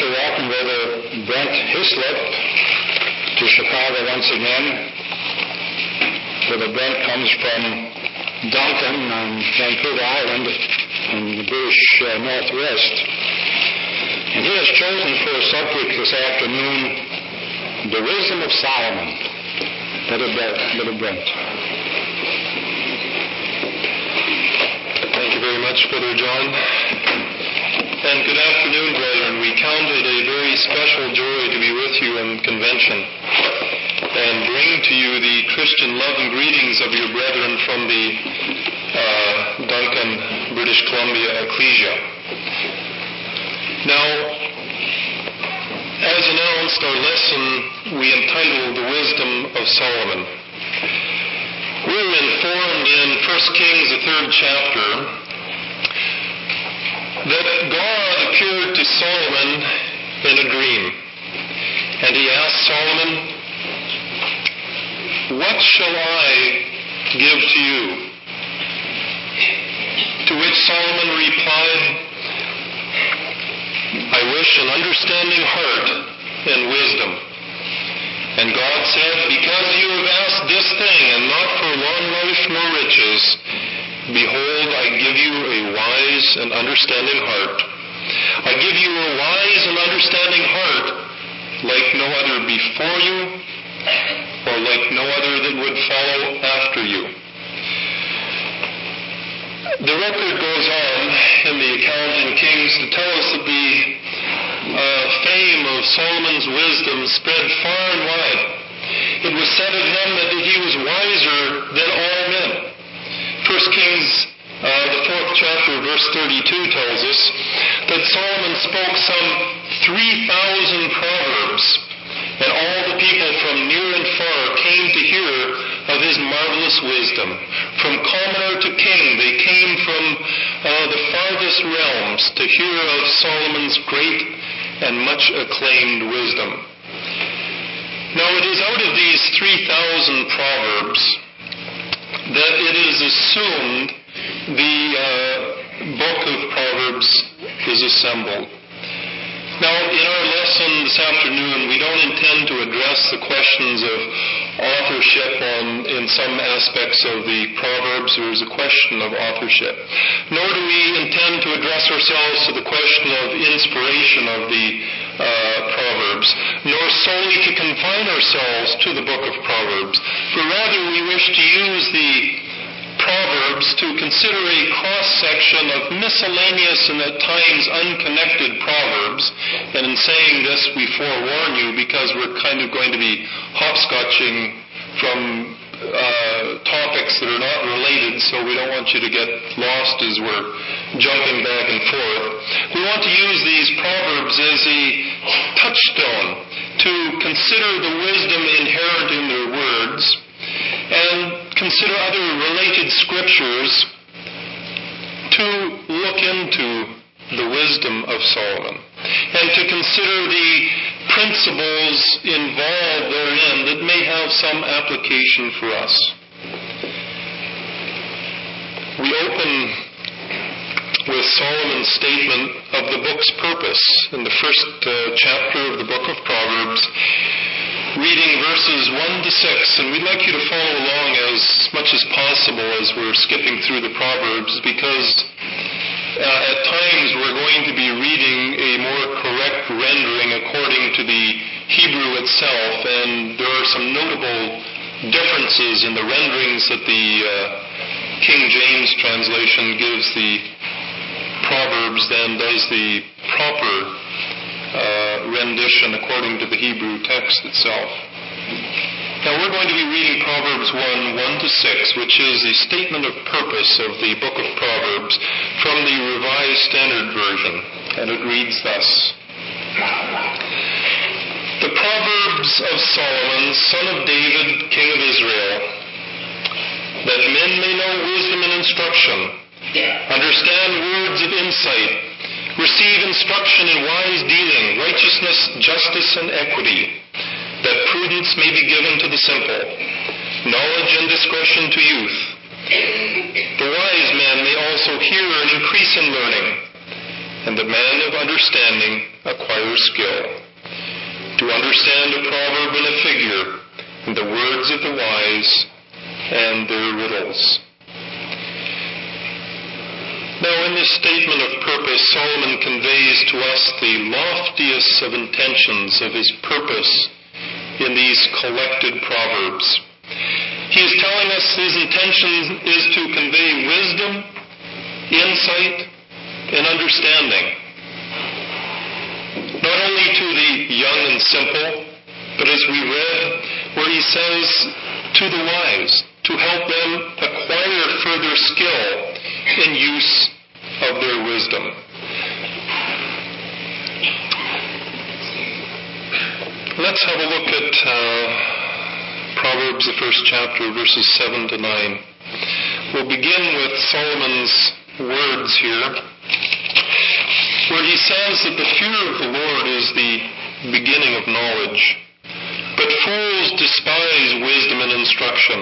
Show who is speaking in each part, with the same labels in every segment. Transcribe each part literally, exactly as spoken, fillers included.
Speaker 1: to welcome Brother Brent Hislop to Chicago once again. Brother Brent comes from Duncan on Vancouver Island in the British uh, Northwest. And he has chosen for a subject this afternoon, the wisdom of Solomon. Brother Brent. Brother Brent.
Speaker 2: Thank you very much, Brother John. And good afternoon, brethren. We count it a very special joy to be with you in convention and bring to you the Christian love and greetings of your brethren from the uh, Duncan, British Columbia Ecclesia. Now, as announced, our lesson we entitled The Wisdom of Solomon. We're informed in First Kings, the third chapter, that God appeared to Solomon in a dream. And he asked Solomon, "What shall I give to you?" To which Solomon replied, "I wish an understanding heart and wisdom." And God said, "Because you have asked this thing, and not for long life nor riches, behold, I give you a wise and understanding heart. I give you a wise and understanding heart, like no other before you, or like no other that would follow after you." The record goes on in the account in Kings to tell us that the uh, fame of Solomon's wisdom spread far and wide. It was said of him that he was wiser than all men. First Kings, uh, the fourth chapter, verse thirty-two tells us that Solomon spoke some three thousand proverbs, and all the people from near and far came to hear of his marvelous wisdom. From commoner to king, they came from uh, the farthest realms to hear of Solomon's great and much acclaimed wisdom. Now it is out of these three thousand proverbs that it is assumed the uh, book of Proverbs is assembled. Now, in our lesson this afternoon, we don't intend to address the questions of authorship on, in some aspects of the Proverbs. There is a question of authorship. Nor do we intend to address ourselves to the question of inspiration of the uh, Proverbs, nor solely to confine ourselves to the book of Proverbs, but rather we wish to use the Proverbs to consider a cross-section of miscellaneous and at times unconnected proverbs. And in saying this, we forewarn you because we're kind of going to be hopscotching from uh, topics that are not related, so we don't want you to get lost as we're jumping back and forth. We want to use these proverbs as a touchstone to consider the wisdom inherent in their words and consider other related scriptures to look into the wisdom of Solomon and to consider the principles involved therein that may have some application for us. We open with Solomon's statement of the book's purpose in the first uh, chapter of the book of Proverbs, reading verses one to six, and we'd like you to follow along as much as possible as we're skipping through the Proverbs, because uh, at times we're going to be reading a more correct rendering according to the Hebrew itself, and there are some notable differences in the renderings that the uh, King James translation gives the Proverbs than does the proper uh, rendition according to the Hebrew text itself. Now we're going to be reading Proverbs one, one to six, which is the statement of purpose of the book of Proverbs from the Revised Standard Version, and it reads thus: "The Proverbs of Solomon, son of David, king of Israel, that men may know wisdom and instruction, understand words of insight, receive instruction in wise dealing, righteousness, justice, and equity, that prudence may be given to the simple, knowledge and discretion to youth. The wise man may also hear and increase in learning, and the man of understanding acquires skill. To understand a proverb and a figure, and the words of the wise, and their riddles. Now, in this statement of purpose, Solomon conveys to us the loftiest of intentions of his purpose in these collected proverbs. He is telling us his intention is to convey wisdom, insight, and understanding, not only to the young and simple, but as we read, where he says to the wise, to help them acquire further skill in use of their wisdom. Let's have a look at uh, Proverbs, the first chapter, verses seven to nine. We'll begin with Solomon's words here, where he says that the fear of the Lord is the beginning of knowledge, but fools despise wisdom and instruction.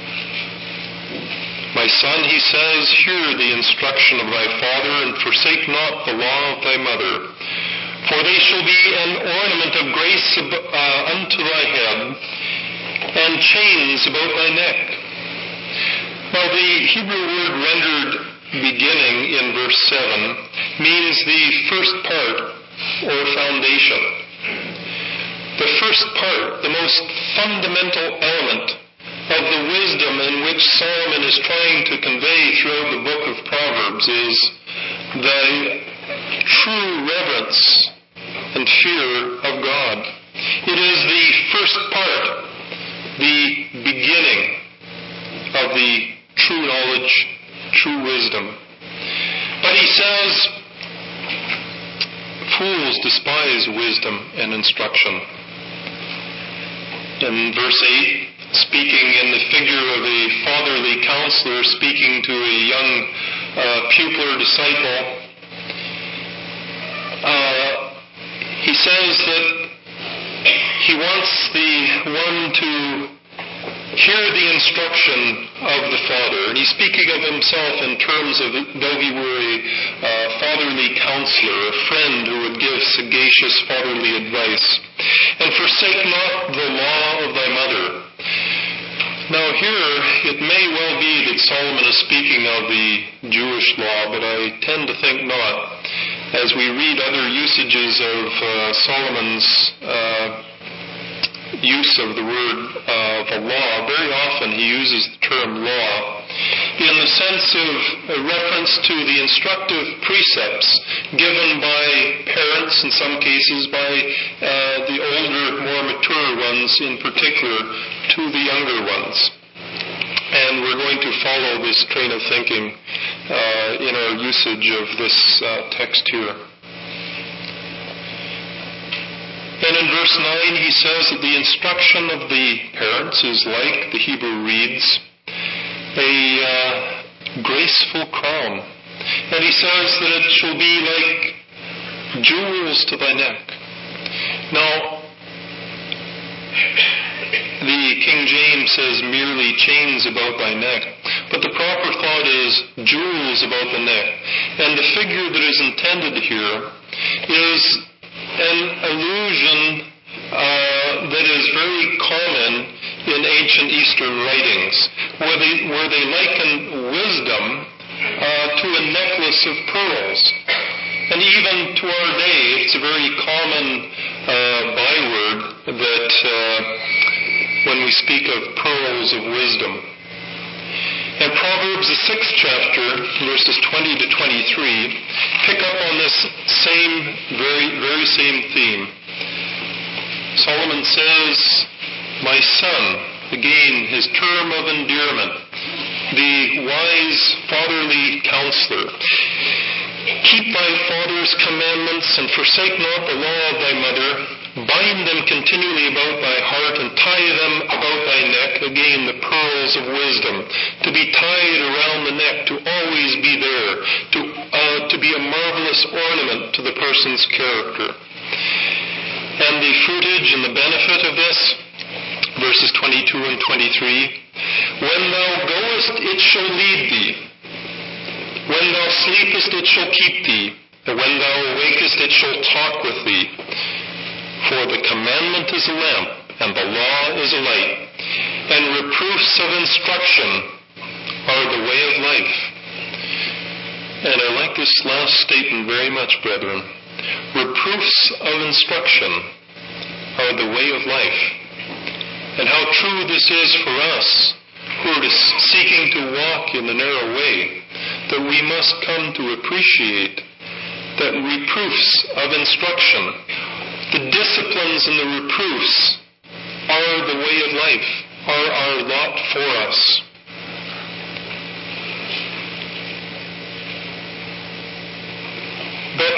Speaker 2: My son, he says, hear the instruction of thy father, and forsake not the law of thy mother. For they shall be an ornament of grace uh, unto thy head, and chains about thy neck. Now the Hebrew word rendered beginning in verse seven means the first part or foundation. The first part, the most fundamental element of the wisdom in which Solomon is trying to convey throughout the book of Proverbs is the true reverence and fear of God. It is the first part, the beginning of the true knowledge, true wisdom. But he says, fools despise wisdom and instruction. In verse eight, speaking in the figure of a fatherly counselor speaking to a young uh, pupil or disciple, uh, he says that he wants the one to hear the instruction of the father. And he's speaking of himself in terms of though he were a uh, fatherly counselor, a friend who would give sagacious fatherly advice. And forsake not the law of thy mother. Now here, it may well be that Solomon is speaking of the Jewish law, but I tend to think not. As we read other usages of uh, Solomon's uh, use of the word of uh, a law, very often he uses the term law in the sense of a reference to the instructive precepts given by parents, in some cases by uh, the older, more mature ones in particular, to the younger ones. And we're going to follow this train of thinking uh, in our usage of this uh, text here. And in verse nine he says that the instruction of the parents is like, the Hebrew reads, a uh, graceful crown. And he says that it shall be like jewels to thy neck. Now, the King James says merely chains about thy neck, but the proper thought is jewels about the neck. And the figure that is intended here is an allusion uh, that is very common in ancient Eastern writings, where they, where they liken wisdom uh, to a necklace of pearls. And even to our day, it's a very common uh, byword that uh, when we speak of pearls of wisdom. And Proverbs, the sixth chapter, verses twenty to twenty-three, pick up on this same, very, very same theme. Solomon says, my son, again, his term of endearment, the wise fatherly counselor, keep thy father's commandments and forsake not the law of thy mother. Bind them continually about thy heart and tie them about thy neck. Again, the pearls of wisdom. To be tied around the neck, to always be there, to, uh, to be a marvelous ornament to the person's character. And the fruitage and the benefit of this, verses twenty-two and twenty-three, when thou goest, it shall lead thee. When thou sleepest, it shall keep thee. And when thou awakest, it shall talk with thee. For the commandment is a lamp, and the law is a light, and reproofs of instruction are the way of life. And I like this last statement very much, brethren. Reproofs of instruction are the way of life. And how true this is for us who are seeking to walk in the narrow way, that we must come to appreciate that reproofs of instruction, the disciplines and the reproofs, are the way of life, are our lot for us. But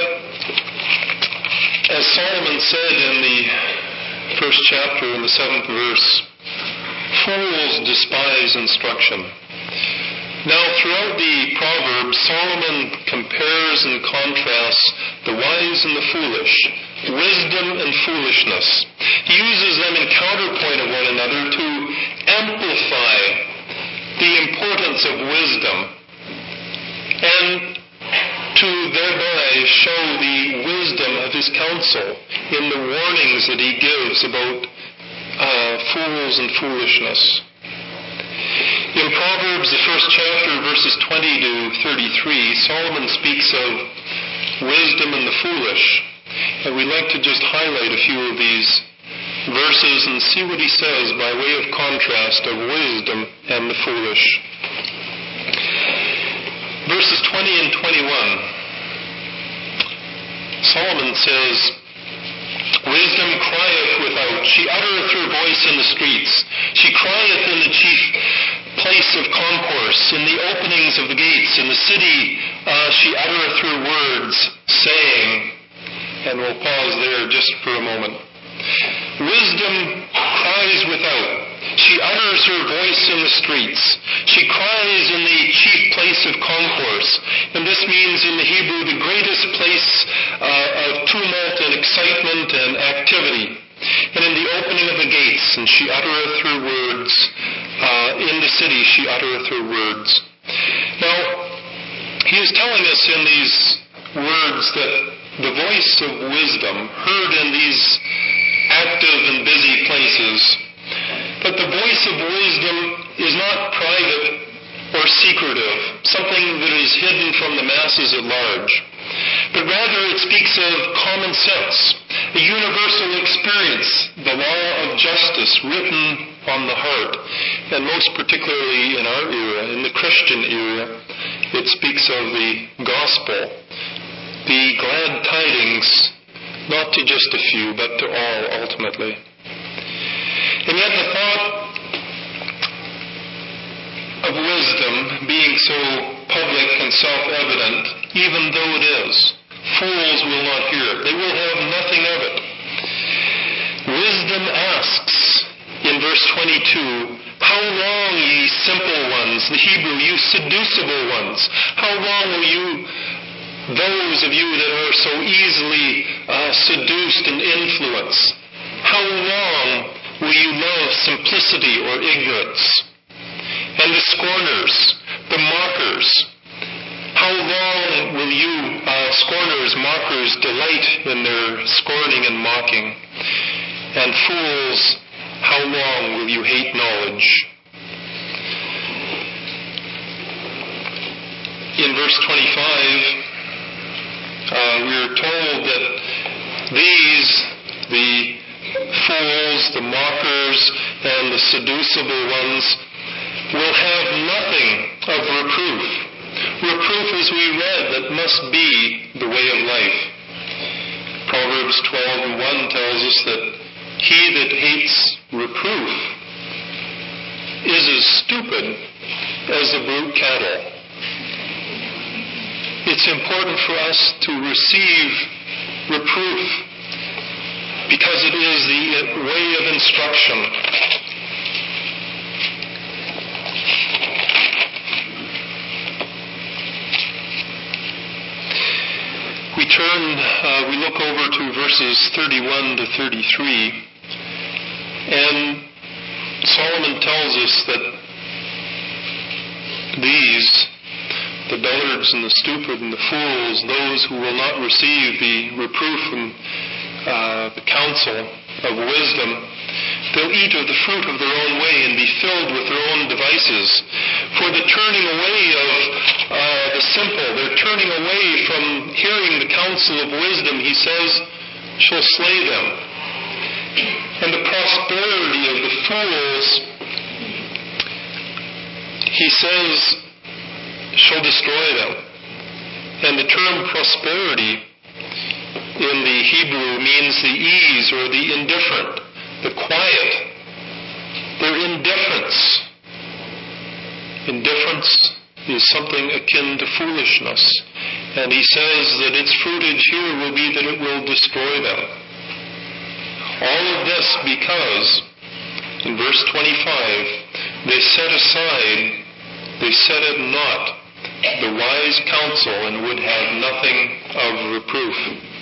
Speaker 2: as Solomon said in the first chapter, in the seventh verse, fools despise instruction. Now, throughout the Proverbs, Solomon compares and contrasts the wise and the foolish, wisdom and foolishness. He uses them in counterpoint of one another to amplify the importance of wisdom and to thereby show the wisdom of his counsel in the warnings that he gives about uh, fools and foolishness. In Proverbs, the first chapter, verses twenty to thirty-three, Solomon speaks of wisdom and the foolish. And we'd like to just highlight a few of these verses and see what he says by way of contrast of wisdom and the foolish. Verses twenty and twenty-one, Solomon says, wisdom crieth without, she uttereth her voice in the streets. She crieth in the chief place of concourse, in the openings of the gates, in the city uh, she uttereth her words, saying, and we'll pause there just for a moment. Wisdom cries without. She utters her voice in the streets. She cries in the chief place of concourse. And this means in the Hebrew the greatest place uh, of tumult and excitement and activity. And in the opening of the gates, and she uttereth her words. Uh, in the city she uttereth her words. Now, he is telling us in these words that the voice of wisdom, heard in these active and busy places, but the voice of wisdom is not private or secretive, something that is hidden from the masses at large, but rather it speaks of common sense, a universal experience, the law of justice written on the heart, and most particularly in our era, in the Christian era, it speaks of the gospel, the glad tidings, not to just a few, but to all ultimately. And yet the thought of wisdom being so public and self-evident, even though it is, fools will not hear it. They will have nothing of it. Wisdom asks in verse twenty-two, how long, ye simple ones, the Hebrew, you seducible ones, how long will you, those of you that are so easily uh, seduced and influenced, how long will you love simplicity or ignorance? And the scorners, the mockers, how long will you, uh, scorners, mockers, delight in their scorning and mocking? And fools, how long will you hate knowledge? In verse twenty-five, uh, we are told that these, the fools, the mockers, and the seducible ones, will have nothing of reproof. Reproof, as we read, that must be the way of life. Proverbs twelve and one tells us that he that hates reproof is as stupid as the brute cattle. It's important for us to receive reproof because it is the way of instruction. We turn, uh, we look over to verses thirty-one to thirty-three, and Solomon tells us that these the dullards and the stupid and the fools, those who will not receive the reproof and uh, the counsel of wisdom, they'll eat of the fruit of their own way and be filled with their own devices. For the turning away of uh, the simple, they're turning away from hearing the counsel of wisdom, he says, shall slay them. And the prosperity of the fools, he says, shall destroy them. And the term prosperity in the Hebrew means the ease or the indifferent, the quiet, their indifference. Indifference is something akin to foolishness. And he says that its fruitage here will be that it will destroy them. All of this because, in verse twenty-five, they set aside, they set at naught the wise counsel and would have nothing of reproof.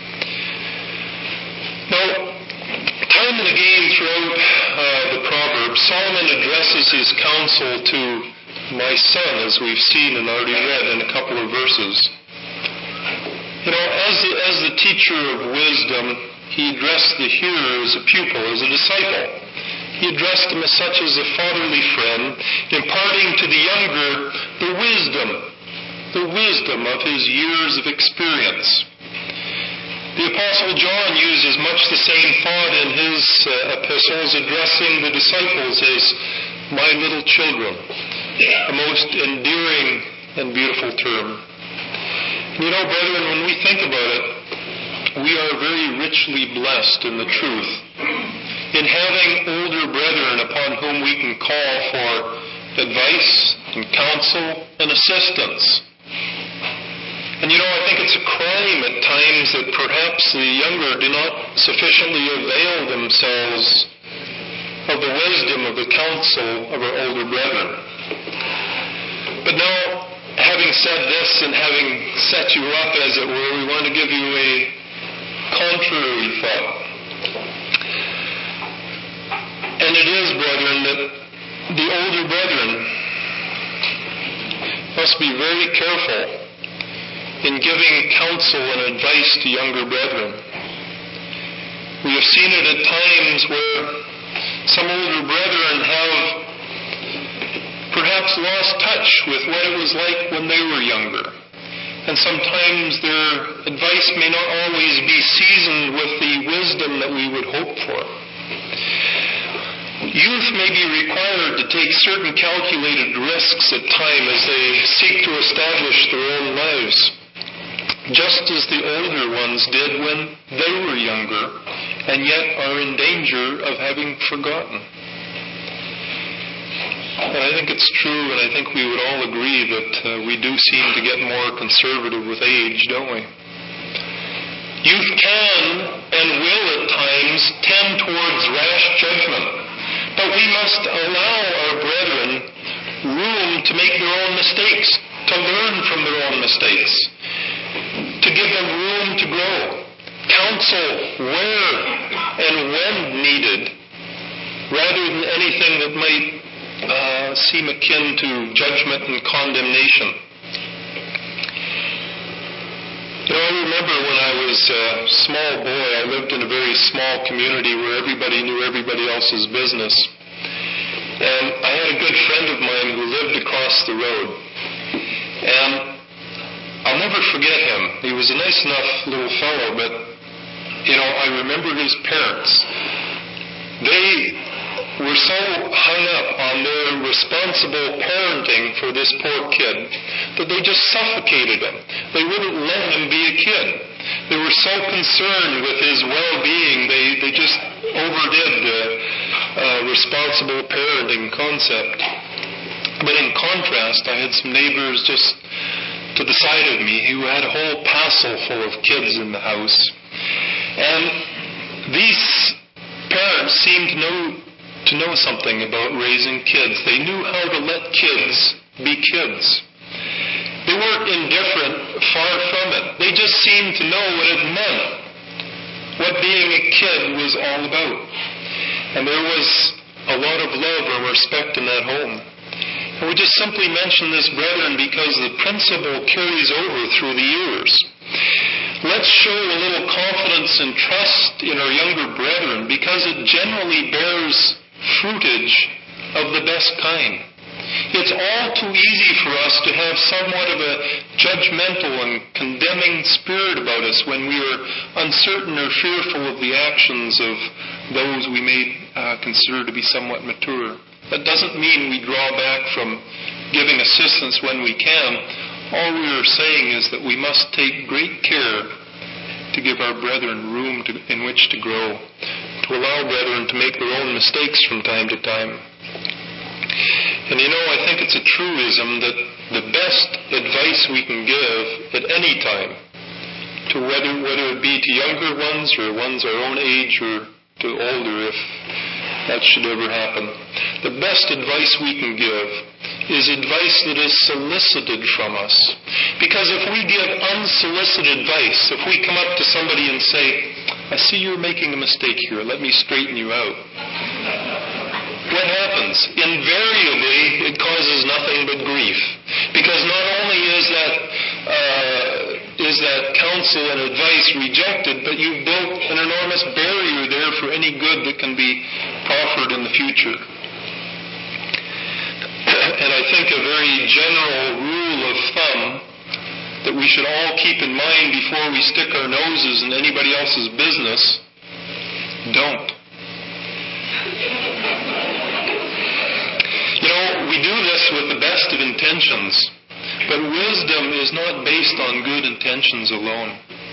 Speaker 2: Now, time and again throughout uh, the Proverbs, Solomon addresses his counsel to my son, as we've seen and already read in a couple of verses. You know, as the, as the teacher of wisdom, he addressed the hearer as a pupil, as a disciple. He addressed him as such as a fatherly friend, imparting to the younger the wisdom, the wisdom of his years of experience. The Apostle John uses much the same thought in his uh, epistles, addressing the disciples as my little children, a most endearing and beautiful term. You know, brethren, when we think about it, we are very richly blessed in the truth, in having older brethren upon whom we can call for advice and counsel and assistance. And you know, I think it's a crime at times that perhaps the younger do not sufficiently avail themselves of the wisdom of the counsel of our older brethren. But now, having said this and having set you up, as it were, we want to give you a contrary thought. And it is, brethren, that the older brethren must be very careful in giving counsel and advice to younger brethren. We have seen it at times where some older brethren have perhaps lost touch with what it was like when they were younger. And sometimes their advice may not always be seasoned with the wisdom that we would hope for. Youth may be required to take certain calculated risks at times as they seek to establish their own lives, just as the older ones did when they were younger, and yet are in danger of having forgotten. And I think it's true, and I think we would all agree that uh, we do seem to get more conservative with age, don't we? Youth can and will at times tend towards rash judgment, but we must allow our brethren room to make their own mistakes, to learn from their own mistakes, to give them room to grow, counsel where and when needed, rather than anything that might uh, seem akin to judgment and condemnation. You know, I remember when I was a small boy, I lived in a very small community where everybody knew everybody else's business. And I had a good friend of mine who lived across the road. And I'll never forget him. He was a nice enough little fellow, but, you know, I remember his parents. They were so hung up on their responsible parenting for this poor kid that they just suffocated him. They wouldn't let him be a kid. They were so concerned with his well-being, they, they just overdid the uh, responsible parenting concept. But in contrast, I had some neighbors just to the side of me who had a whole passel full of kids in the house. And these parents seemed to know to know something about raising kids. They knew how to let kids be kids. They weren't indifferent, far from it. They just seemed to know what it meant, what being a kid was all about. And there was a lot of love and respect in that home. And we just simply mention this, brethren, because the principle carries over through the years. Let's show a little confidence and trust in our younger brethren, because it generally bears fruitage of the best kind. It's all too easy for us to have somewhat of a judgmental and condemning spirit about us when we are uncertain or fearful of the actions of those we may uh, consider to be somewhat mature. That doesn't mean we draw back from giving assistance when we can. All we are saying is that we must take great care to give our brethren room to, in which to grow, to allow brethren to make their own mistakes from time to time. And you know, I think it's a truism that the best advice we can give at any time, to whether whether it be to younger ones or ones our own age or to older, if that should ever happen, the best advice we can give is advice that is solicited from us. Because if we give unsolicited advice, if we come up to somebody and say, I see you're making a mistake here, let me straighten you out. What happens? Invariably, it causes nothing but grief. Because not only is that uh, is that counsel and advice rejected, but you've built an enormous barrier there for any good that can be proffered in the future. And I think a very general rule of thumb that we should all keep in mind before we stick our noses in anybody else's business: don't. You know, we do this with the best of intentions, but wisdom is not based on good intentions alone.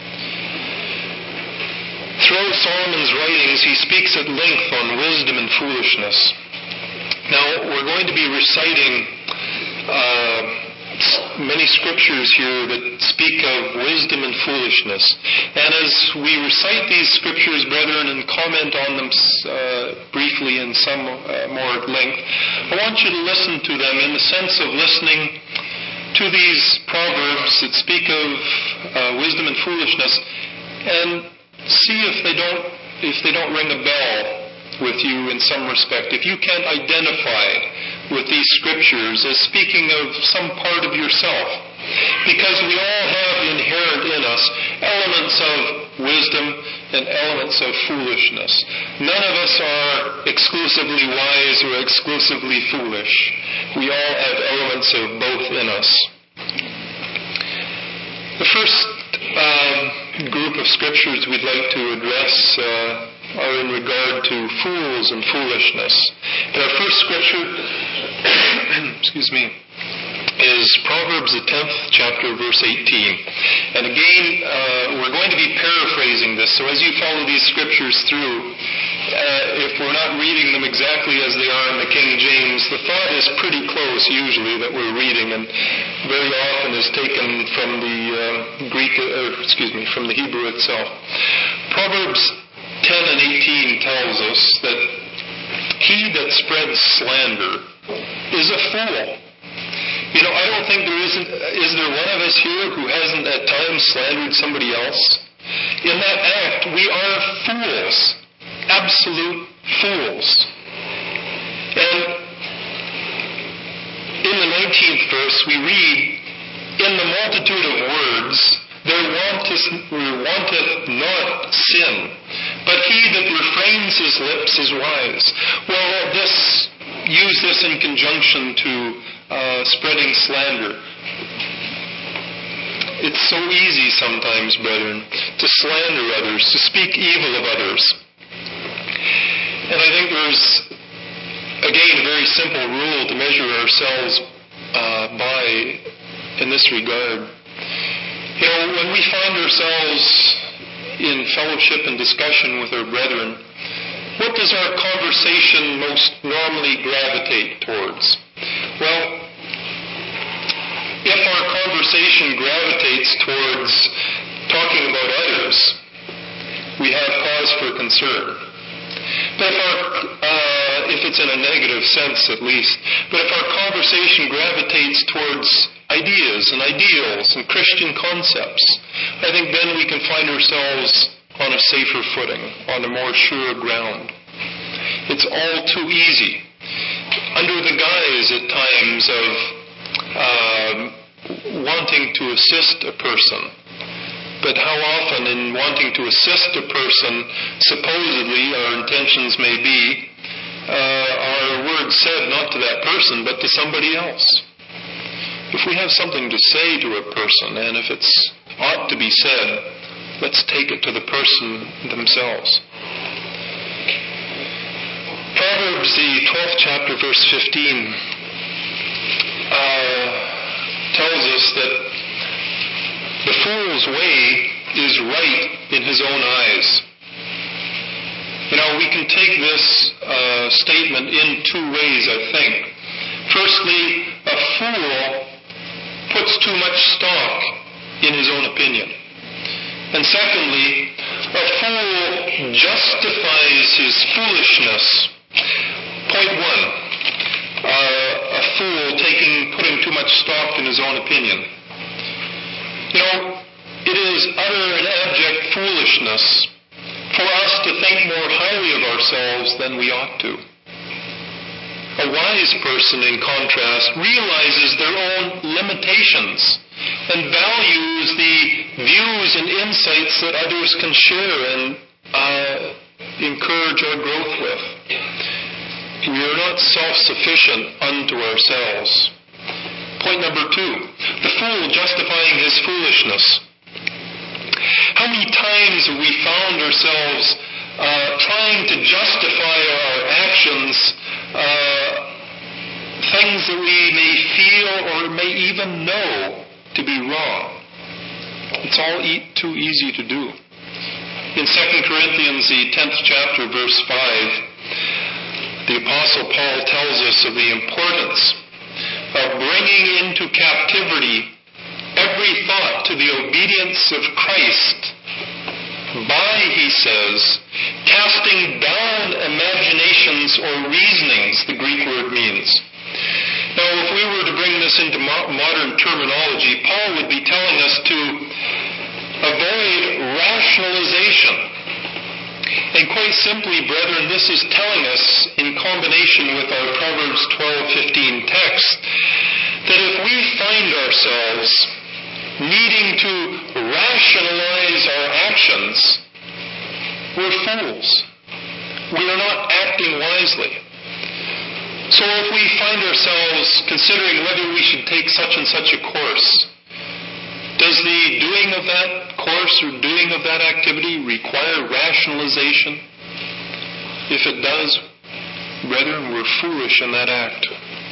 Speaker 2: Throughout Solomon's writings, he speaks at length on wisdom and foolishness. Now, we're going to be reciting uh, many scriptures here that speak of wisdom and foolishness. And as we recite these scriptures, brethren, and comment on them uh, briefly in some uh, more length, I want you to listen to them in the sense of listening to these proverbs that speak of uh, wisdom and foolishness, and see if they don't if they don't ring a bell with you in some respect. If you can't identify with these scriptures as speaking of some part of yourself. Because we all have inherent in us elements of wisdom and elements of foolishness. None of us are exclusively wise or exclusively foolish. We all have elements of both in us. The first uh, group of scriptures we'd like to address uh, are in regard to fools and foolishness. And our first scripture, excuse me, is Proverbs, the tenth chapter, verse eighteen. And again, uh, we're going to be paraphrasing this. So as you follow these scriptures through, uh, if we're not reading them exactly as they are in the King James, the thought is pretty close usually that we're reading, and very often is taken from the uh, Greek, or excuse me, from the Hebrew itself. Proverbs ten and eighteen tells us that he that spreads slander is a fool. You know, I don't think there isn't, is there one of us here who hasn't at times slandered somebody else? In that act, we are fools. Absolute fools. And in the nineteenth verse, we read, in the multitude of words, there wanteth, wanteth not sin, but he that refrains his lips is wise. Well, this, use this in conjunction to uh, spreading slander. It's so easy sometimes, brethren, to slander others, to speak evil of others. And I think there's, again, a very simple rule to measure ourselves uh, by in this regard. You know, when we find ourselves in fellowship and discussion with our brethren, what does our conversation most normally gravitate towards? Well, if our conversation gravitates towards talking about others, we have cause for concern. But if, our, uh, if it's in a negative sense at least, but if our conversation gravitates towards ideas and ideals and Christian concepts, I think then we can find ourselves on a safer footing, on a more sure ground. It's all too easy under the guise at times of uh, wanting to assist a person. But how often in wanting to assist a person, supposedly our intentions may be, uh, are words said not to that person but to somebody else. If we have something to say to a person, and if it's ought to be said, let's take it to the person themselves. Proverbs, the twelfth chapter, verse fifteen, uh, tells us that the fool's way is right in his own eyes. You know, we can take this uh, statement in two ways, I think. Firstly, a fool puts too much stock in his own opinion. And secondly, a fool justifies his foolishness. Point one, uh, a fool taking, putting too much stock in his own opinion. You know, it is utter and abject foolishness for us to think more highly of ourselves than we ought to. A wise person, in contrast, realizes their own limitations and values the views and insights that others can share and uh, encourage our growth with. We are not self-sufficient unto ourselves. Point number two, the fool justifying his foolishness. How many times have we found ourselves uh, trying to justify our actions, uh, things that we may feel or may even know to be wrong? It's all e- too easy to do. In Second Corinthians, the tenth chapter, verse five, the Apostle Paul tells us of the importance of bringing into captivity every thought to the obedience of Christ by, he says, casting down imaginations or reasonings, the Greek word means. Now, if we were to bring this into mo- modern terminology, Paul would be telling us to avoid rationalization. And quite simply, brethren, this is telling us, in combination with our Proverbs twelve fifteen text, that if we find ourselves needing to rationalize our actions, we're fools. We are not acting wisely. So if we find ourselves considering whether we should take such and such a course, does the doing of that course or doing of that activity require rationalization? If it does, brethren, we're foolish in that act.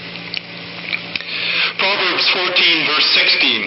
Speaker 2: Proverbs fourteen, verse sixteen.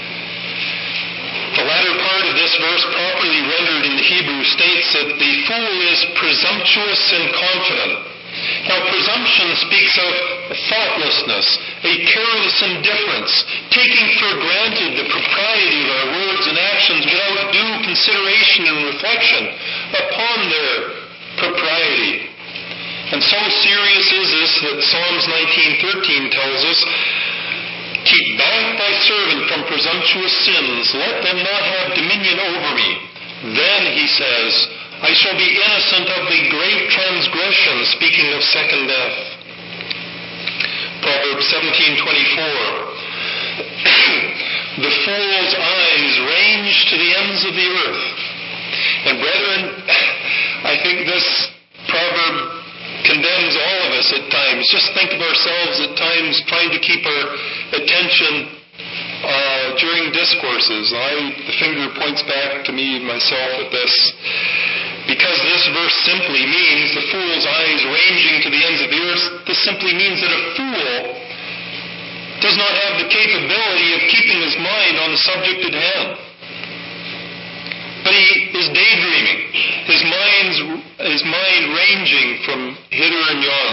Speaker 2: The latter part of this verse, properly rendered in the Hebrew, states that the fool is presumptuous and confident. Now, presumption speaks of thoughtlessness, a careless indifference, taking for granted the propriety of our words and actions without due consideration and reflection upon their propriety. And so serious is this that Psalms nineteen thirteen tells us, "Keep back thy servant from presumptuous sins. Let them not have dominion over me. Then," he says, "I shall be innocent of the great transgression," speaking of second death. Proverbs seventeen twenty-four. "The fool's eyes range to the ends of the earth." And brethren, I think this proverb condemns all of us at times. Just think of ourselves at times trying to keep our attention uh, during discourses. I, the finger points back to me, myself, at this. Because this verse simply means the fool's eyes ranging to the ends of the earth. This simply means that a fool does not have the capability of keeping his mind on the subject at hand. But he is daydreaming. His mind's, his mind ranging from hither and yon.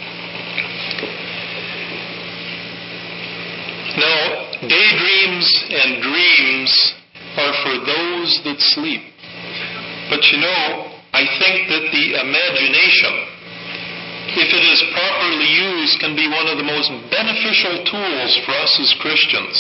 Speaker 2: Now, daydreams and dreams are for those that sleep. But you know, I think that the imagination, if it is properly used, can be one of the most beneficial tools for us as Christians.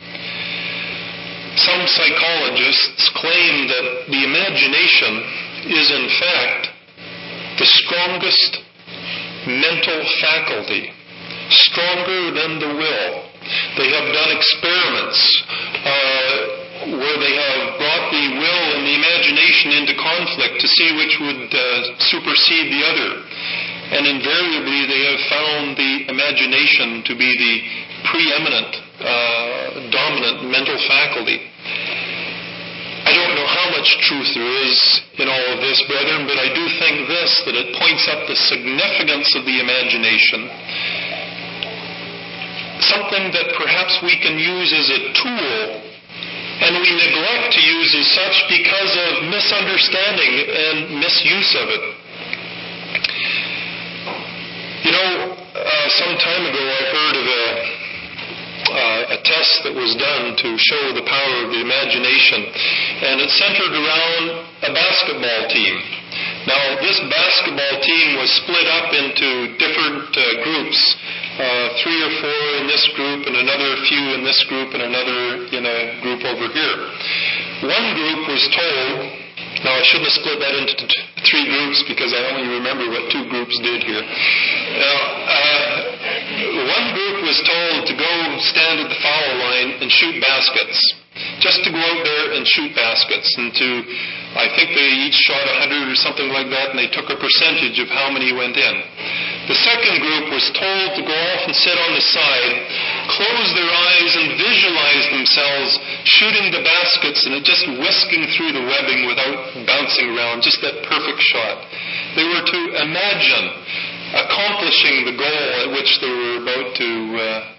Speaker 2: Some psychologists claim that the imagination is in fact the strongest mental faculty, stronger than the will. They have done experiments uh, where they have brought the will and the imagination into conflict to see which would uh, supersede the other. And invariably they have found the imagination to be the preeminent, uh, dominant mental faculty. I don't know how much truth there is in all of this, brethren, but I do think this, that it points up the significance of the imagination, something that perhaps we can use as a tool, and we neglect to use as such because of misunderstanding and misuse of it. You know, uh, some time ago I heard of a, uh, a test that was done to show the power of the imagination, and it centered around a basketball team. Now, this basketball team was split up into different uh, groups, uh, three or four in this group and another few in this group and another in a group over here. One group was told, now I shouldn't have split that into t- three groups because I only remember what two groups did here. Now, uh, one group was told to go stand at the foul line and shoot baskets. Just to go out there and shoot baskets, and to, I think they each shot a hundred or something like that, and they took a percentage of how many went in. The second group was told to go off and sit on the side, close their eyes and visualize themselves shooting the baskets and it just whisking through the webbing without bouncing around, just that perfect shot. They were to imagine accomplishing the goal at which they were about to uh,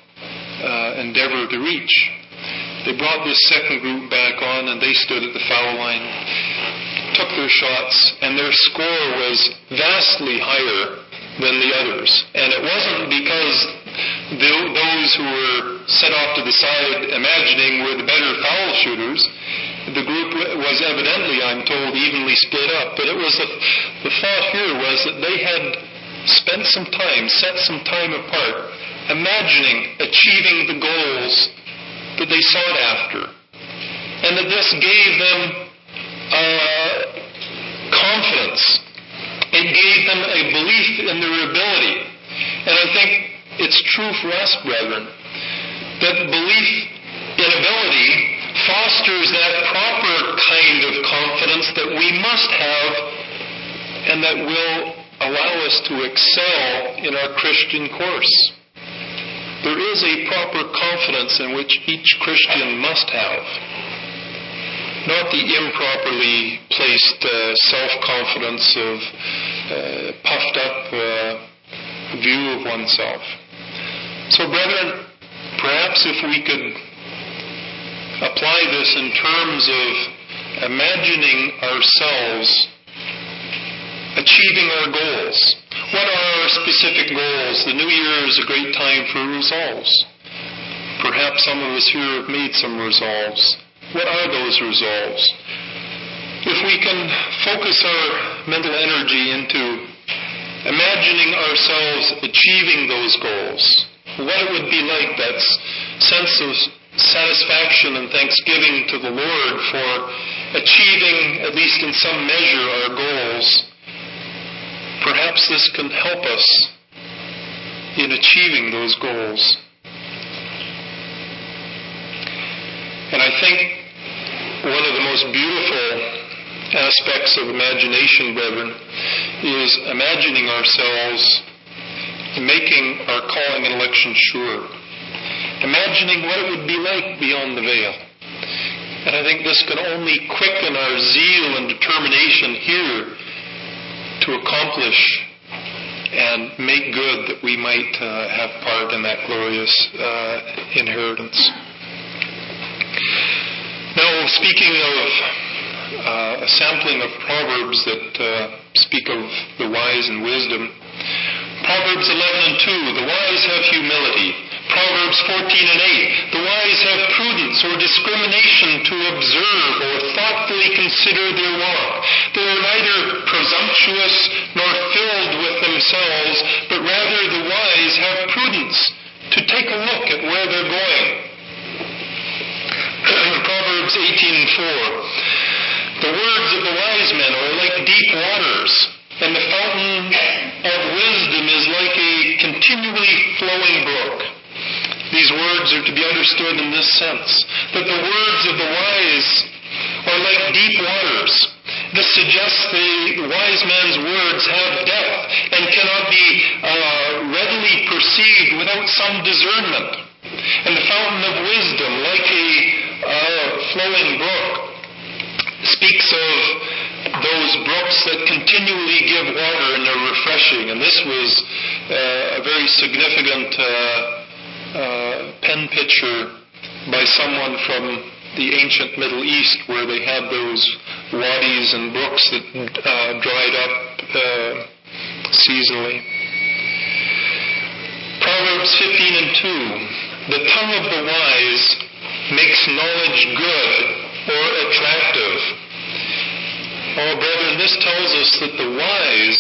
Speaker 2: uh, endeavor to reach. They brought this second group back on and they stood at the foul line, took their shots, and their score was vastly higher than the others. And it wasn't because the, those who were set off to the side imagining were the better foul shooters. The group was evidently, I'm told, evenly split up. But it was the, the thought here was that they had spent some time, set some time apart, imagining achieving the goals that they sought after. And that this gave them uh, confidence. It gave them a belief in their ability. And I think it's true for us, brethren, that belief in ability fosters that proper kind of confidence that we must have and that will allow us to excel in our Christian course. There is a proper confidence in which each Christian must have. Not the improperly placed uh, self-confidence of uh, puffed up uh, view of oneself. So, brethren, perhaps if we could apply this in terms of imagining ourselves achieving our goals. What are our specific goals? The new year is a great time for resolves. Perhaps some of us here have made some resolves. What are those resolves? If we can focus our mental energy into imagining ourselves achieving those goals, what it would be like, that sense of satisfaction and thanksgiving to the Lord for achieving, at least in some measure, our goals, perhaps this can help us in achieving those goals. And I think one of the most beautiful aspects of imagination, brethren, is imagining ourselves making our calling and election sure. Imagining what it would be like beyond the veil. And I think this can only quicken our zeal and determination here to accomplish and make good that we might uh, have part in that glorious uh, inheritance. Now, speaking of uh, a sampling of Proverbs that uh, speak of the wise and wisdom, Proverbs eleven and two, the wise have humility. Proverbs fourteen and eight, the wise have prudence or discrimination to observe or thoughtfully consider their walk. They are neither presumptuous nor filled with themselves, but rather the wise have prudence to take a look at where they're going. Proverbs eighteen and four, the words of the wise men are like deep waters, and the fountain of wisdom is like be understood in this sense, that the words of the wise are like deep waters. This suggests the wise man's words have depth and cannot be uh, readily perceived without some discernment. And the fountain of wisdom, like a uh, flowing brook, speaks of those brooks that continually give water and are refreshing. And this was uh, a very significant uh, uh, pen picture by someone from the ancient Middle East, where they had those wadis and brooks that uh, dried up uh, seasonally. Proverbs fifteen and two. The tongue of the wise makes knowledge good or attractive. Oh, brethren, this tells us that the wise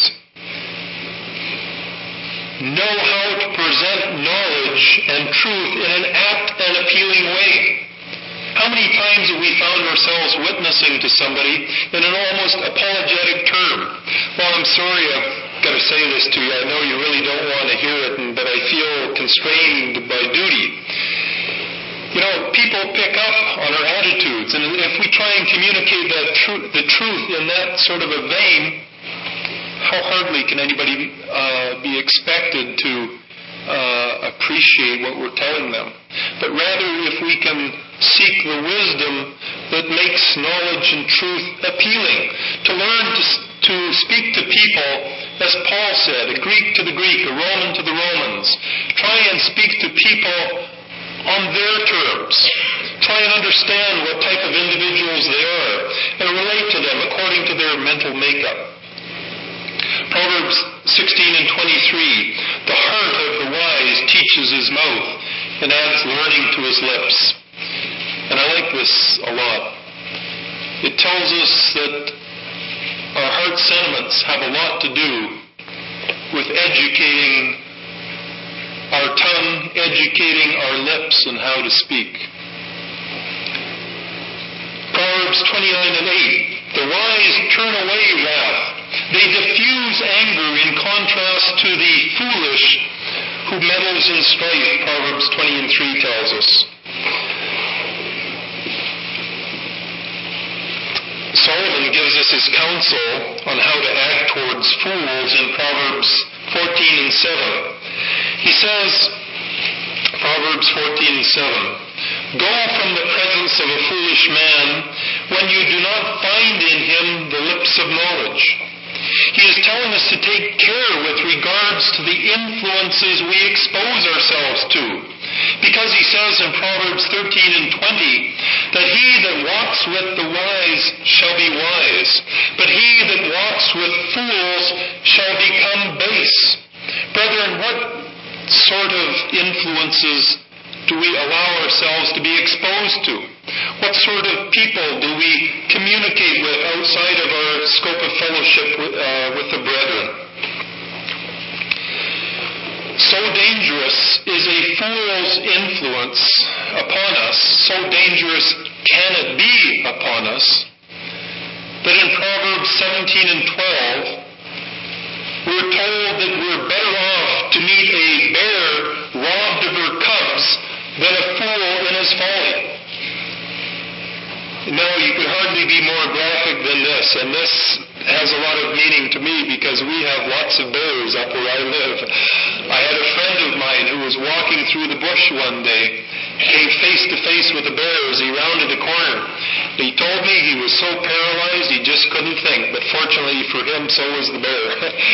Speaker 2: know how to present knowledge and truth in an apt and appealing way. How many times have we found ourselves witnessing to somebody in an almost apologetic term? Well, I'm sorry I've got to say this to you. I know you really don't want to hear it, but I feel constrained by duty. You know, people pick up on our attitudes, and if we try and communicate that tru- the truth in that sort of a vein, how hardly can anybody uh, be expected to uh, appreciate what we're telling them. But rather, if we can seek the wisdom that makes knowledge and truth appealing, to learn to, to speak to people, as Paul said, a Greek to the Greek, a Roman to the Romans. Try and speak to people on their terms. Try and understand what type of individuals they are and relate to them according to their mental makeup. Proverbs sixteen and twenty-three, the heart of the wise teaches his mouth and adds learning to his lips. And I like this a lot. It tells us that our heart sentiments have a lot to do with educating our tongue, educating our lips on how to speak. Proverbs twenty-nine and eight, the wise turn away wrath. They diffuse anger in contrast to the foolish who meddles in strife, Proverbs twenty and three tells us. Solomon gives us his counsel on how to act towards fools in Proverbs fourteen and seven. He says, Proverbs fourteen and seven, go from the presence of a foolish man when you do not find in him the lips of knowledge. He is telling us to take care with regards to the influences we expose ourselves to. Because he says in Proverbs thirteen and twenty that he that walks with the wise shall be wise, but he that walks with fools shall become base. Brethren, what sort of influences do we allow ourselves to be exposed to? What sort of people do we communicate with outside of our scope of fellowship with, uh, with the brethren? So dangerous is a fool's influence upon us, so dangerous can it be upon us, that in Proverbs seventeen and twelve, we're told that we're better off to meet a bear robbed of her cubs than a fool in his folly. No, you could hardly be more graphic than this, and this has a lot of meaning to me because we have lots of bears up where I live. I had a friend of mine who was walking through the bush one day, came face to face with a bear as he rounded a corner. He told me he was so paralyzed he just couldn't think, but fortunately for him, so was the bear.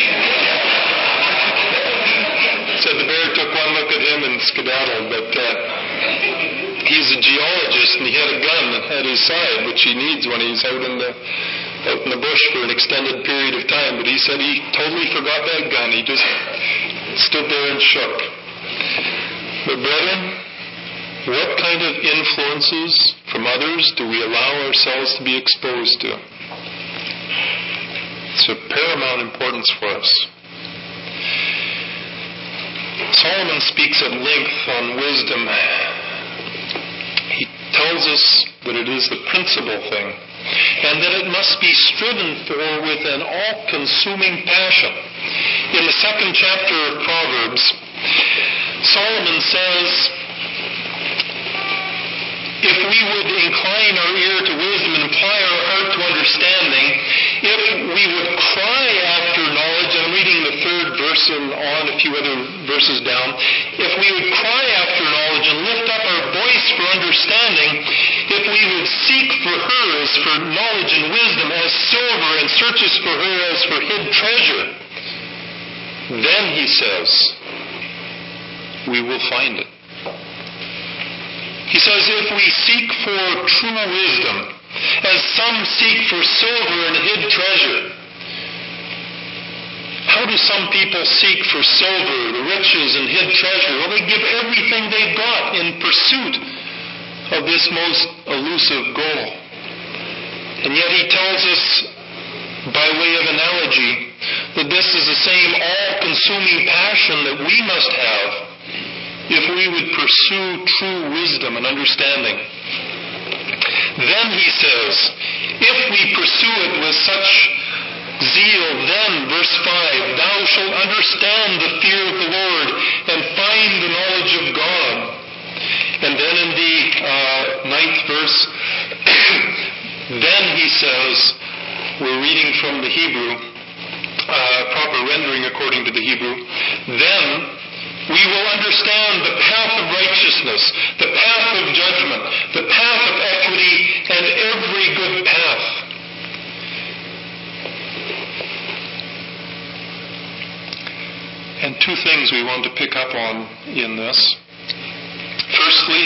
Speaker 2: Said the bear took one look at him and skedaddled, but uh, he's a geologist and he had a gun at his side, which he needs when he's out in the out in the bush for an extended period of time. But he said he totally forgot that gun. He just stood there and shook. But brethren, what kind of influences from others do we allow ourselves to be exposed to? It's of paramount importance for us. Solomon speaks at length on wisdom. He tells us that it is the principal thing, and that it must be striven for with an all-consuming passion. In the second chapter of Proverbs, Solomon says if we would incline our ear to wisdom and apply our heart to understanding, if we would cry after knowledge, I'm reading the third verse and on a few other verses down, if we would cry after knowledge and lift up our voice for understanding, if we would seek for her as for knowledge and wisdom as silver and searches for her as for hid treasure, then, he says, we will find it. He says, if we seek for true wisdom, as some seek for silver and hid treasure. How do some people seek for silver, the riches, and hid treasure? Well, they give everything they've got in pursuit of this most elusive goal. And yet he tells us, by way of analogy, that this is the same all-consuming passion that we must have if we would pursue true wisdom and understanding. Then, he says, if we pursue it with such zeal, then, verse five, thou shalt understand the fear of the Lord and find the knowledge of God. And then in the uh, ninth verse, then he says, we're reading from the Hebrew, uh, proper rendering according to the Hebrew, then we will understand the path of righteousness, the path of judgment, the path of equity, and every good path. And two things we want to pick up on in this. Firstly,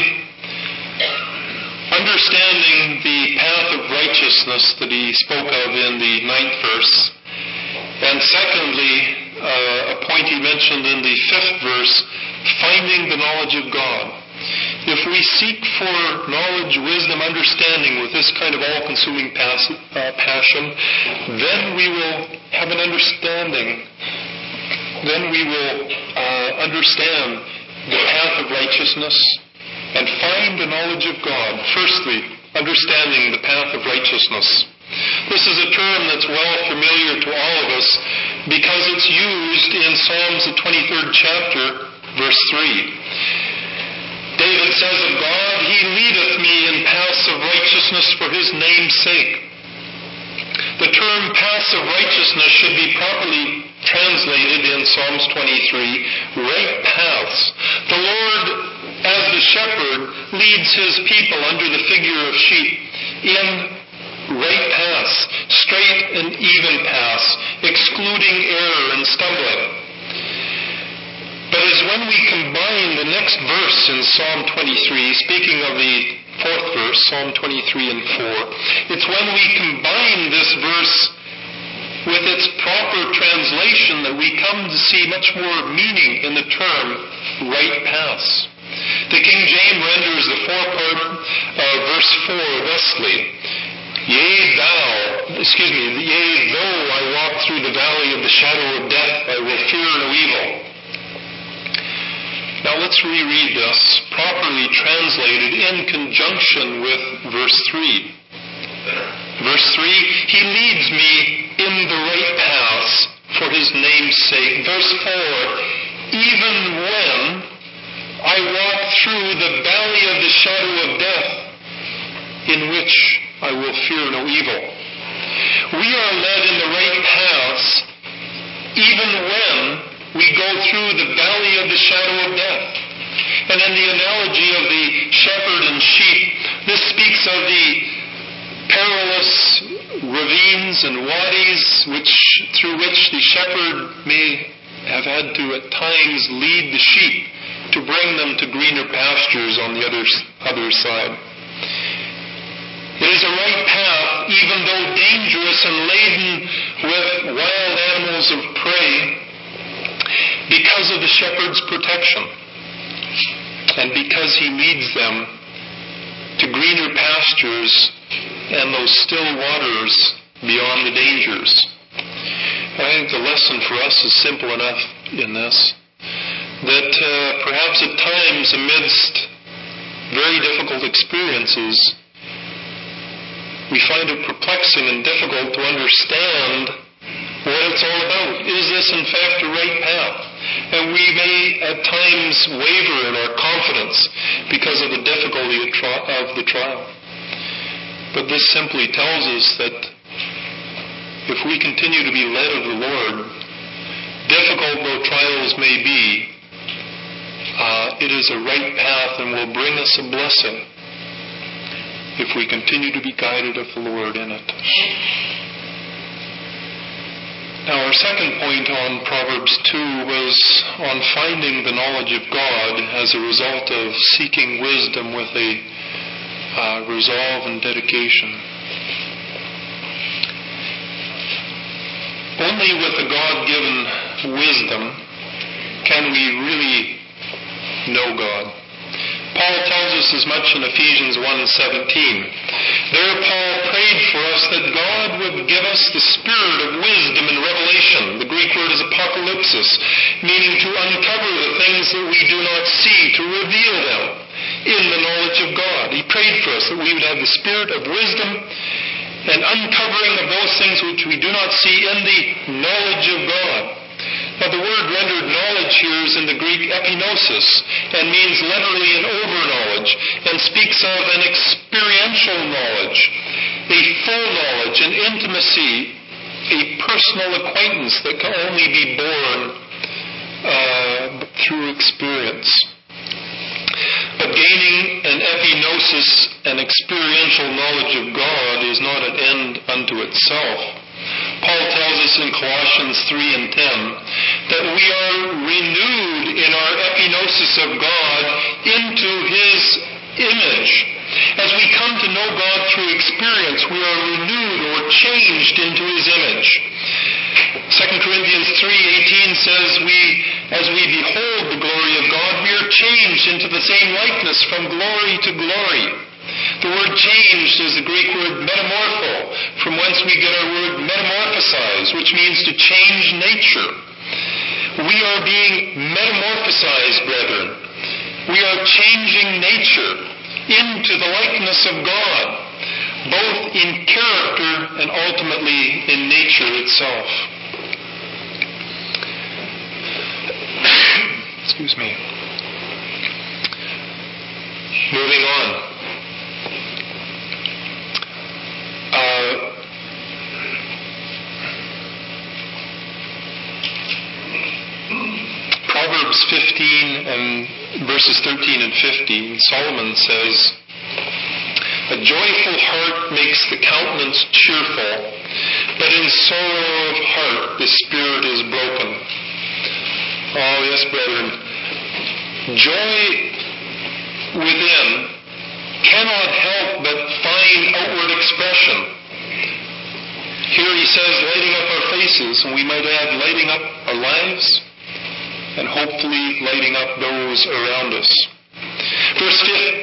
Speaker 2: understanding the path of righteousness that he spoke of in the ninth verse. And secondly, uh, a point he mentioned in the fifth verse, finding the knowledge of God. If we seek for knowledge, wisdom, understanding with this kind of all-consuming pas- uh, passion, then we will have an understanding. Then we will uh, understand the path of righteousness and find the knowledge of God. Firstly, understanding the path of righteousness. This is a term that's well familiar to all of us because it's used in Psalms, the twenty-third chapter, verse three. David says of God, he leadeth me in paths of righteousness for his name's sake. The term paths of righteousness should be properly translated in Psalms twenty-three, right paths. The Lord, as the shepherd, leads his people under the figure of sheep in right paths, straight and even paths, excluding error and stumbling. But as when we combine the next verse in Psalm twenty-three, speaking of the fourth verse, Psalm twenty-three and four, it's when we combine this verse with its proper translation that we come to see much more meaning in the term right paths. The King James renders the forepart of verse four thusly, Yea, thou, excuse me, yea, though I walk through the valley of the shadow of death, I will fear no evil. Now let's reread this, properly translated in conjunction with verse three. Verse three, he leads me in the right paths for his name's sake. Verse four, even when I walk through the valley of the shadow of death, in which I will fear no evil. We are led in the right paths even when we go through the valley of the shadow of death. And in the analogy of the shepherd and sheep, this speaks of the perilous ravines and wadis which, through which the shepherd may have had to at times lead the sheep to bring them to greener pastures on the other, other side. It is a right path, even though dangerous and laden with wild animals of prey, because of the shepherd's protection, and because he leads them to greener pastures and those still waters beyond the dangers. I think the lesson for us is simple enough in this, that uh, perhaps at times amidst very difficult experiences, we find it perplexing and difficult to understand what it's all about. Is this in fact the right path? And we may at times waver in our confidence because of the difficulty of the trial. But this simply tells us that if we continue to be led of the Lord, difficult though trials may be, uh, it is a right path and will bring us a blessing if we continue to be guided of the Lord in it. Now, our second point on Proverbs two was on finding the knowledge of God as a result of seeking wisdom with a uh, resolve and dedication. Only with a God-given wisdom can we really know God. Paul tells us as much in Ephesians one seventeen. There Paul prayed for us that God would give us the spirit of wisdom and revelation. The Greek word is apocalypsis, meaning to uncover the things that we do not see, to reveal them in the knowledge of God. He prayed for us that we would have the spirit of wisdom and uncovering of those things which we do not see in the knowledge of God. Now, the word rendered knowledge here is in the Greek epinosis and means literally an over-knowledge and speaks of an experiential knowledge, a full knowledge, an intimacy, a personal acquaintance that can only be born uh, through experience. But gaining an epinosis, an experiential knowledge of God, is not an end unto itself. Paul tells us in Colossians three and ten that we are renewed in our epinosis of God into His image. As we come to know God through experience, we are renewed or changed into His image. Second Corinthians three eighteen says, "We, as we behold the glory of God, we are changed into the same likeness from glory to glory." The word changed is the Greek word metamorpho, from whence we get our word metamorphosize, which means to change nature. We are being metamorphosized, brethren. We are changing nature into the likeness of God, both in character and ultimately in nature itself. Excuse me. Moving on. Uh, Proverbs fifteen and verses thirteen and fifteen, Solomon says, "A joyful heart makes the countenance cheerful, but in sorrow of heart the spirit is broken." Oh yes, brethren, joy within cannot help but find outward expression. Here he says, lighting up our faces, and we might add lighting up our lives, and hopefully lighting up those around us. Verse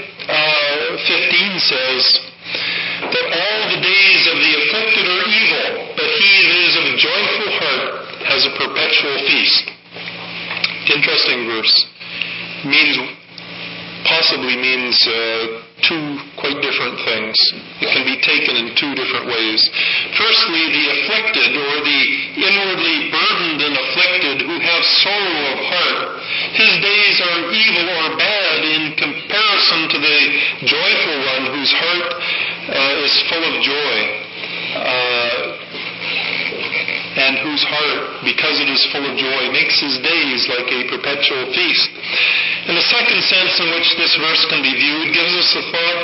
Speaker 2: fifteen says that all the days of the afflicted are evil, but he that is of a joyful heart has a perpetual feast. Interesting verse. Means, possibly means uh, two quite different things. It can be taken in two different ways. Firstly, the afflicted, or the inwardly burdened and afflicted, who have sorrow of heart, his days are evil or bad in comparison to the joyful one whose heart uh, is full of joy, uh, and whose heart, because it is full of joy, makes his days like a perpetual feast. And the second sense in which this verse can be viewed gives us the thought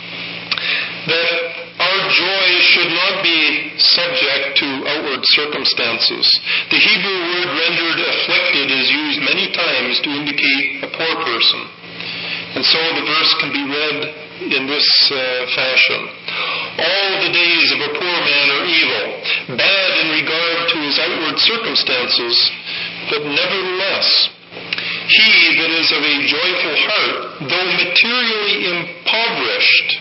Speaker 2: that our joy should not be subject to outward circumstances. The Hebrew word rendered afflicted is used many times to indicate a poor person. And so the verse can be read in this uh, fashion. All the days of a poor man are evil, bad in regard to his outward circumstances, but nevertheless, he that is of a joyful heart, though materially impoverished,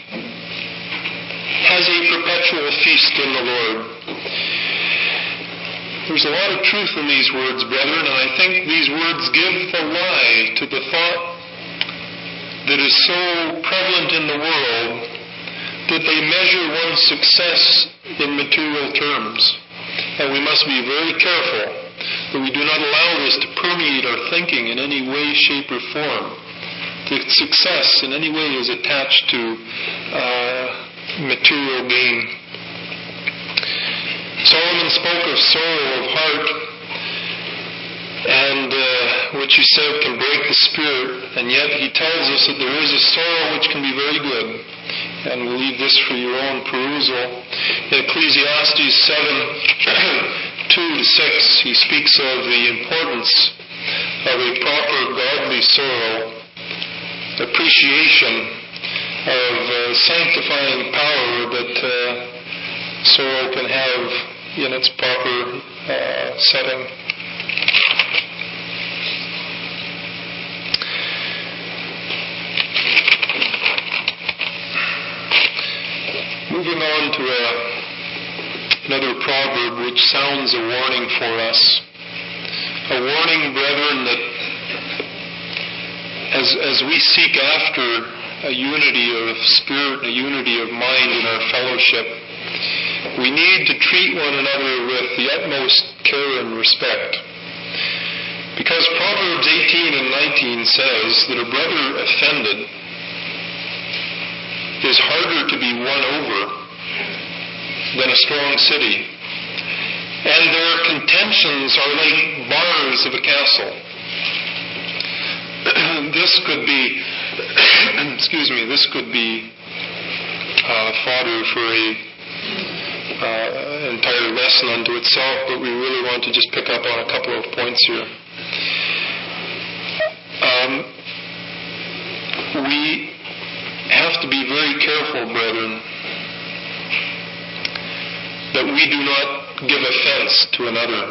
Speaker 2: has a perpetual feast in the Lord. There's a lot of truth in these words, brethren, and I think these words give the lie to the thought that is so prevalent in the world that they measure one's success in material terms. And we must be very careful that we do not allow this to permeate our thinking in any way, shape, or form. That success in any way is attached to uh, material gain. Solomon spoke of sorrow of heart, and uh, which he said can break the spirit, and yet he tells us that there is a sorrow which can be very good. And we'll leave this for your own perusal. In Ecclesiastes seven, two to six, he speaks of the importance of a proper godly sorrow, appreciation of uh, sanctifying power that uh, sorrow can have in its proper uh, setting. Moving on to a, another proverb which sounds a warning for us. A warning, brethren, that as, as we seek after a unity of spirit, a unity of mind in our fellowship, we need to treat one another with the utmost care and respect. Because Proverbs eighteen and nineteen says that a brother offended is harder to be won over than a strong city. And their contentions are like bars of a castle. This could be, excuse me, this could be uh, fodder for a uh, entire lesson unto itself, but we really want to just pick up on a couple of points here. Um, we have to be very careful, brethren, that we do not give offense to another.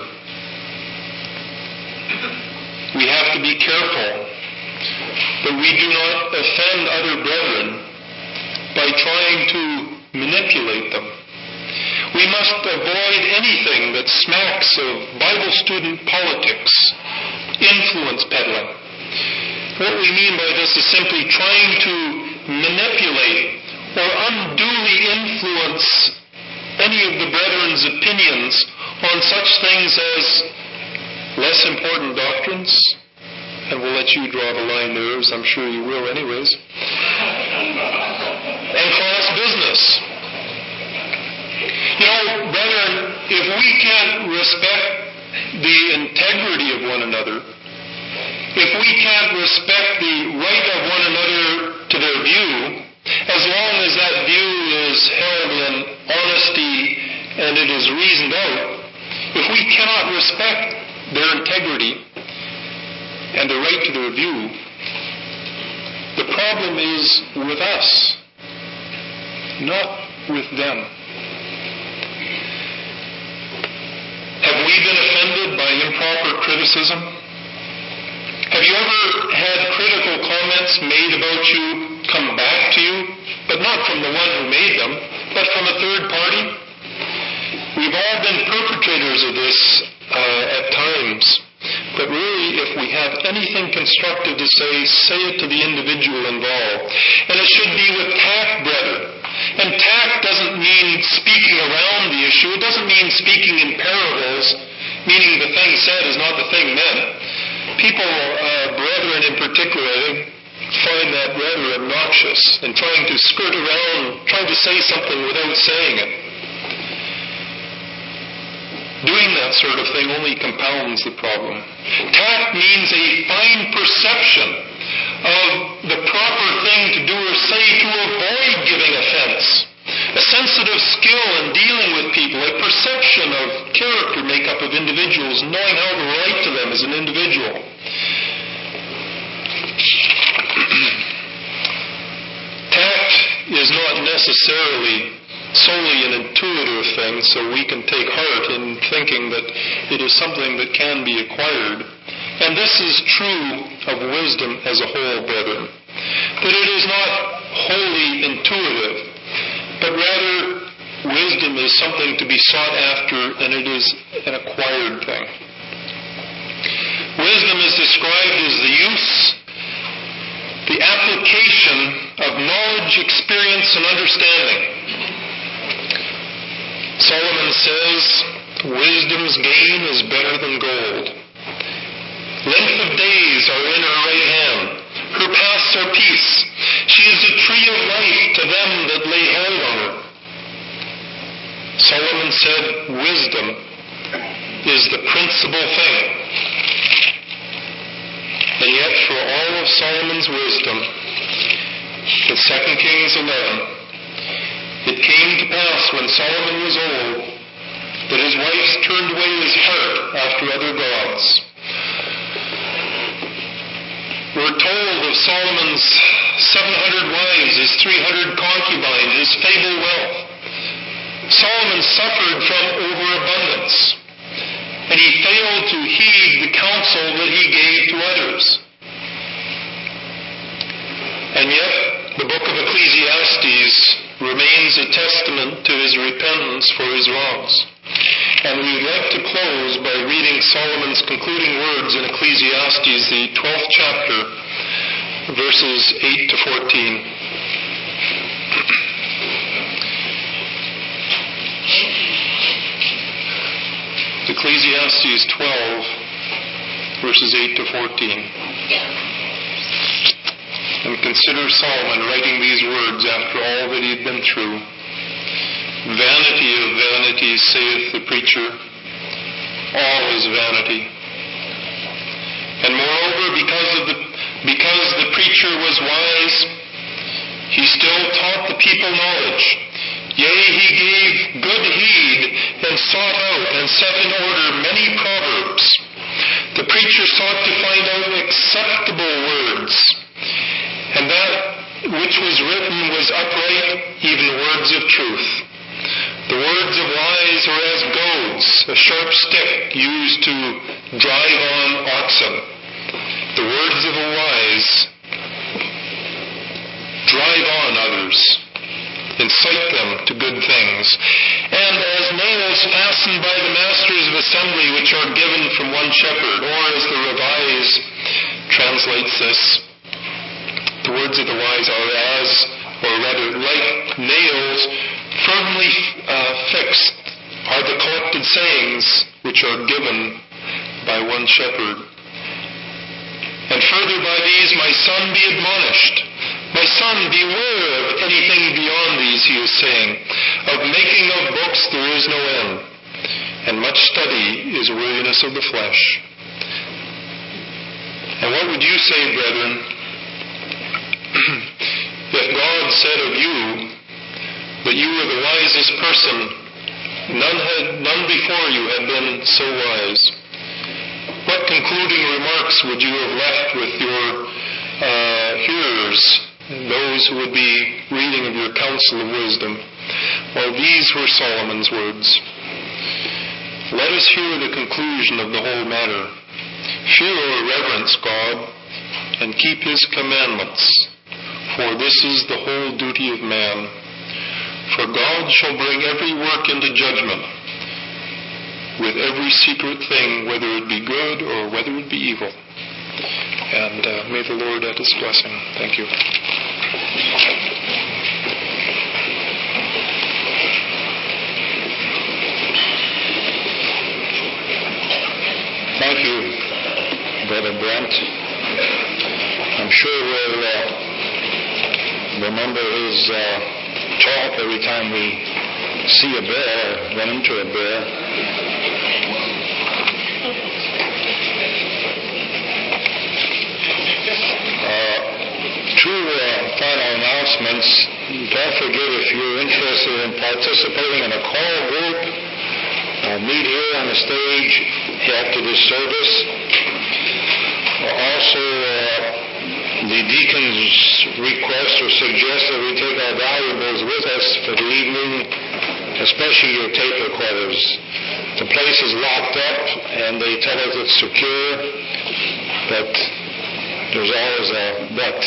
Speaker 2: We have to be careful that we do not offend other brethren by trying to manipulate them. We must avoid anything that smacks of Bible student politics, influence peddling. What we mean by this is simply trying to manipulate or unduly influence any of the brethren's opinions on such things as less important doctrines, and we'll let you draw the line there, as I'm sure you will anyways, and class business. You know, brethren, if we can't respect the integrity of one another, if we can't respect the right of one another to their view, as long as that view is held in honesty and it is reasoned out, if we cannot respect their integrity and the right to their view, the problem is with us, not with them. Have we been offended by improper criticism? Have you ever had critical comments made about you come back to you, but not from the one who made them, but from a third party? We've all been perpetrators of this uh, at times, but really, if we have anything constructive to say, say it to the individual involved. And it should be with tact, brethren. And tact doesn't mean speaking around the issue. It doesn't mean speaking in parables, meaning the thing said is not the thing meant. People, uh, brethren in particular, find that rather obnoxious and trying to skirt around, trying to say something without saying it. Doing that sort of thing only compounds the problem. Tact means a fine perception of the proper thing to do or say to avoid giving offense. A sensitive skill in dealing with people, a perception of character makeup of individuals, knowing how to relate to them as an individual. Tact is not necessarily solely an intuitive thing, so we can take heart in thinking that it is something that can be acquired. And this is true of wisdom as a whole, brethren. That it is not wholly intuitive, but rather wisdom is something to be sought after, and it is an acquired thing. Wisdom is described as the use, the application of knowledge, experience, and understanding. Solomon says, wisdom's gain is better than gold. indispensable thing. And yet, for all of Solomon's wisdom, in Second Kings eleven, it came to pass when Solomon was old that his wife turned away his heart after other gods. We're told of Solomon's seven hundred wives, his three hundred concubines, his fable wealth. Solomon suffered from overabundance, and he failed to heed the counsel that he gave to others. And yet, the book of Ecclesiastes remains a testament to his repentance for his wrongs. And we'd like to close by reading Solomon's concluding words in Ecclesiastes, the twelfth chapter, verses eight to fourteen. Ecclesiastes twelve, verses eight to fourteen. And consider Solomon writing these words after all that he had been through. Vanity of vanities, saith the preacher. All is vanity. And moreover, because of the because the preacher was wise, he still taught the people knowledge. Yea, he gave good heed and sought out and set in order many proverbs. The preacher sought to find out acceptable words, and that which was written was upright, even words of truth. The words of wise are as goads, a sharp stick used to drive on oxen. The words of the wise drive on others, incite them to good things. And as nails fastened by the masters of assembly, which are given from one shepherd, or as the Revised translates this, the words of the wise are as, or rather like nails firmly uh, fixed, are the collected sayings which are given by one shepherd. And further by these, my son, be admonished. My son, beware of anything beyond these, he is saying. Of making of books there is no end, and much study is weariness of the flesh. And what would you say, brethren, if God said of you that you were the wisest person, none had, none before you had been so wise? What concluding remarks would you have left with your uh, hearers, those who would be reading of your counsel of wisdom? Well, these were Solomon's words. Let us hear the conclusion of the whole matter. Fear or reverence God, and keep his commandments, for this is the whole duty of man. For God shall bring every work into judgment, with every secret thing, whether it be good or whether it be evil. And uh, may the Lord add his blessing. Thank you.
Speaker 1: Thank you, Brother Brent. I'm sure we'll uh, remember his uh, talk every time we see a bear, run into a bear. Uh, two uh, final announcements. Don't forget, if you're interested in participating in a choral group, uh, meet here on the stage after this service. Also, uh, the deacons request or suggest that we take our valuables with us for the evening, especially your tape recorders. The place is locked up and they tell us it's secure, but there's always a but.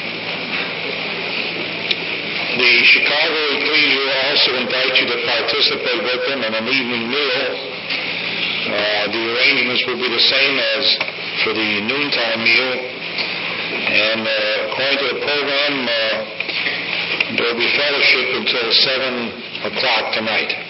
Speaker 1: The Chicago Ecclesia also invite you to participate with them in an evening meal. Uh, the arrangements will be the same as for the noontime meal. And uh, according to the program, uh, there will be fellowship until seven o'clock tonight.